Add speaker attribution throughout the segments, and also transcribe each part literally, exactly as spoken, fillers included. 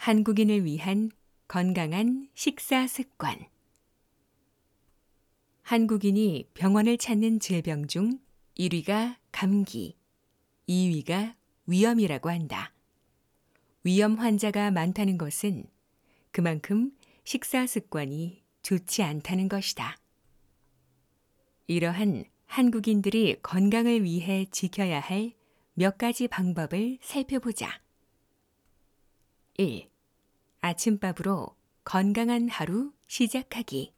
Speaker 1: 한국인을 위한 건강한 식사 습관. 한국인이 병원을 찾는 질병 중 일 위가 감기, 이 위가 위염이라고 한다. 위염 환자가 많다는 것은 그만큼 식사 습관이 좋지 않다는 것이다. 이러한 한국인들이 건강을 위해 지켜야 할 몇 가지 방법을 살펴보자. 일. 아침밥으로 건강한 하루 시작하기.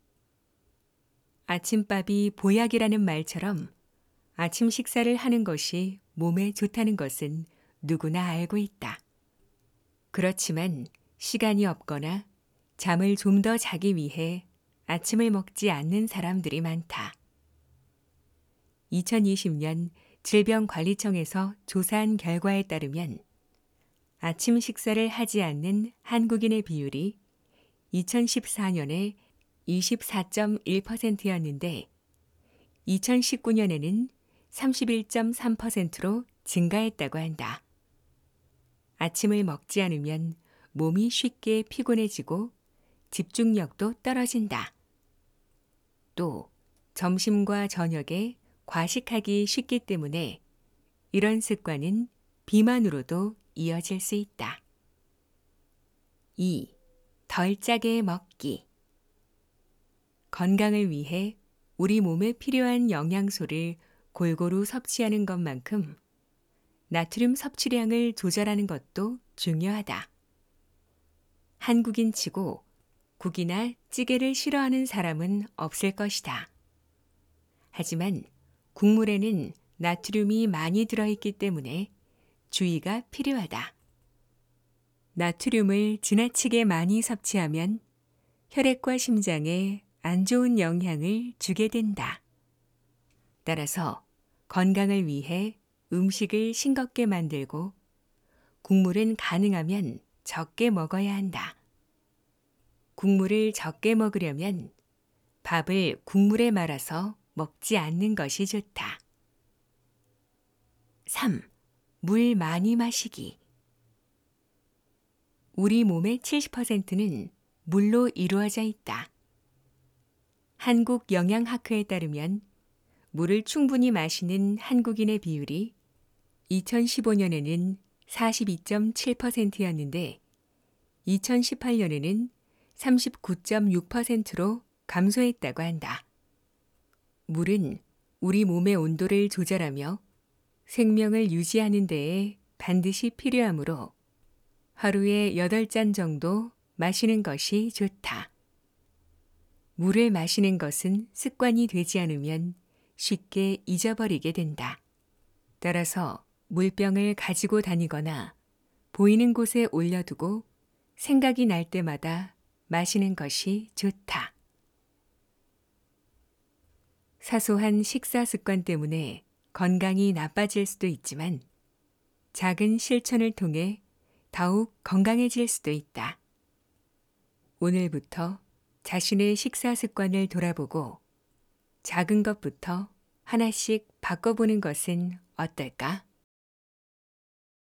Speaker 1: 아침밥이 보약이라는 말처럼 아침 식사를 하는 것이 몸에 좋다는 것은 누구나 알고 있다. 그렇지만 시간이 없거나 잠을 좀 더 자기 위해 아침을 먹지 않는 사람들이 많다. 이천이십 년 질병관리청에서 조사한 결과에 따르면 아침 식사를 하지 않는 한국인의 비율이 이천십사 년에 이십사 점 일 퍼센트였는데 이천십구 년에는 삼십일 점 삼 퍼센트로 증가했다고 한다. 아침을 먹지 않으면 몸이 쉽게 피곤해지고 집중력도 떨어진다. 또 점심과 저녁에 과식하기 쉽기 때문에 이런 습관은 비만으로도 이어질 수 있다. 이. 덜 짜게 먹기. 건강을 위해 우리 몸에 필요한 영양소를 골고루 섭취하는 것만큼 나트륨 섭취량을 조절하는 것도 중요하다. 한국인치고 국이나 찌개를 싫어하는 사람은 없을 것이다. 하지만 국물에는 나트륨이 많이 들어있기 때문에 주의가 필요하다. 나트륨을 지나치게 많이 섭취하면 혈액과 심장에 안 좋은 영향을 주게 된다. 따라서 건강을 위해 음식을 싱겁게 만들고 국물은 가능하면 적게 먹어야 한다. 국물을 적게 먹으려면 밥을 국물에 말아서 먹지 않는 것이 좋다. 삼. 물 많이 마시기. 우리 몸의 칠십 퍼센트는 물로 이루어져 있다. 한국영양학회에 따르면 물을 충분히 마시는 한국인의 비율이 이천십오 년에는 사십이 점 칠 퍼센트였는데 이천십팔 년에는 삼십구 점 육 퍼센트로 감소했다고 한다. 물은 우리 몸의 온도를 조절하며 생명을 유지하는 데에 반드시 필요하므로 하루에 여덟 잔 정도 마시는 것이 좋다. 물을 마시는 것은 습관이 되지 않으면 쉽게 잊어버리게 된다. 따라서 물병을 가지고 다니거나 보이는 곳에 올려두고 생각이 날 때마다 마시는 것이 좋다. 사소한 식사 습관 때문에 건강이 나빠질 수도 있지만 작은 실천을 통해 더욱 건강해질 수도 있다. 오늘부터 자신의 식사 습관을 돌아보고 작은 것부터 하나씩 바꿔보는 것은 어떨까?